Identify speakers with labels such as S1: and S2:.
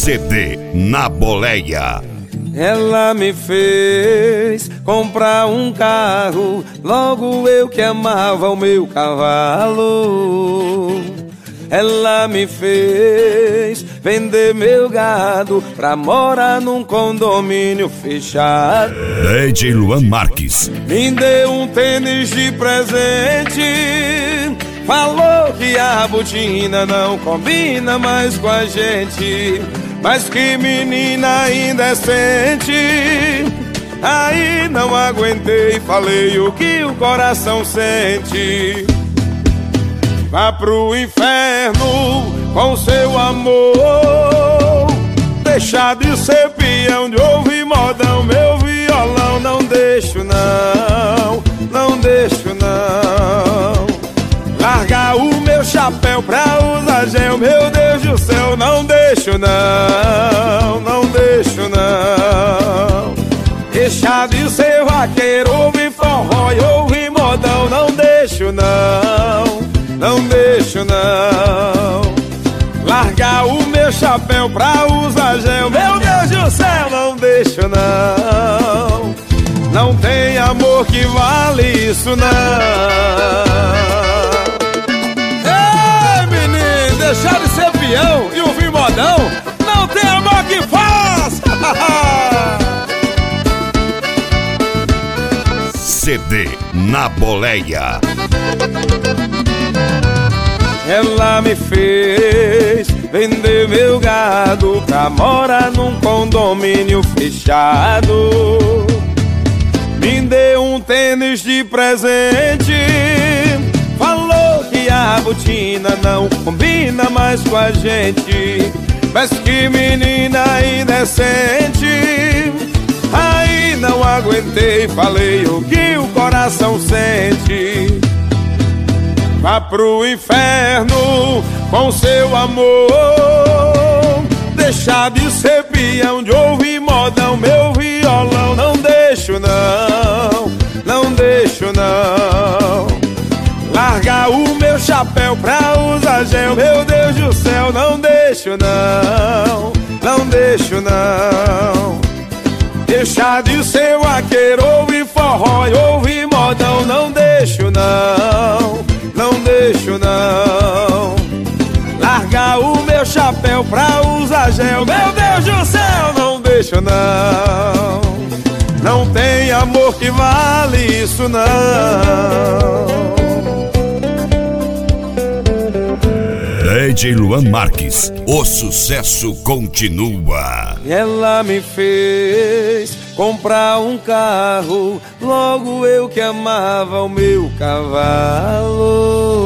S1: CD Na Boleia.
S2: Ela me fez comprar um carro, logo eu que amava o meu cavalo. Ela me fez vender meu gado pra morar num condomínio fechado.
S1: DJ Luan Marques.
S2: Me deu um tênis de presente, falou que a botina não combina mais com a gente. Mas que menina indecente. Aí não aguentei, falei o que o coração sente. Vá pro inferno com seu amor, deixar de ser peão, de ouvir modão, meu violão. Não deixo não, não deixo não. Largar o meu chapéu pra usar gel, meu Deus do céu. Não deixo não, não deixo não. Deixar de ser vaqueiro, ouvir forró e ouvir modão. Não deixo não, não deixo não. Largar o meu chapéu pra usar gel, meu Deus do céu. Não deixo não. Não tem amor que vale isso não. Deixar de ser peão e ouvir modão, não tem amor que faça.
S1: CD Na Boleia.
S2: Ela me fez vender meu gado pra morar num condomínio fechado. Me deu um tênis de presente, falou que a botina não combina mais com a gente. Mas que menina indecente. Aí não aguentei, falei o que o coração sente. Vá pro inferno com seu amor, deixar de ser peão, de ouvir modão, meu violão. Não deixo não, não deixo não. Largar o meu chapéu pra usar gel, meu Deus do céu. Não deixo não, não deixo não. Deixar de ser vaqueiro, ouvir forró e ouvir modão. Não deixo não, não deixo não. Largar o meu chapéu pra usar gel, meu Deus do céu. Não deixo não. Não tem amor que vale isso não.
S1: DJ Luan Marques, o sucesso continua.
S2: Ela me fez comprar um carro, logo eu que amava o meu cavalo.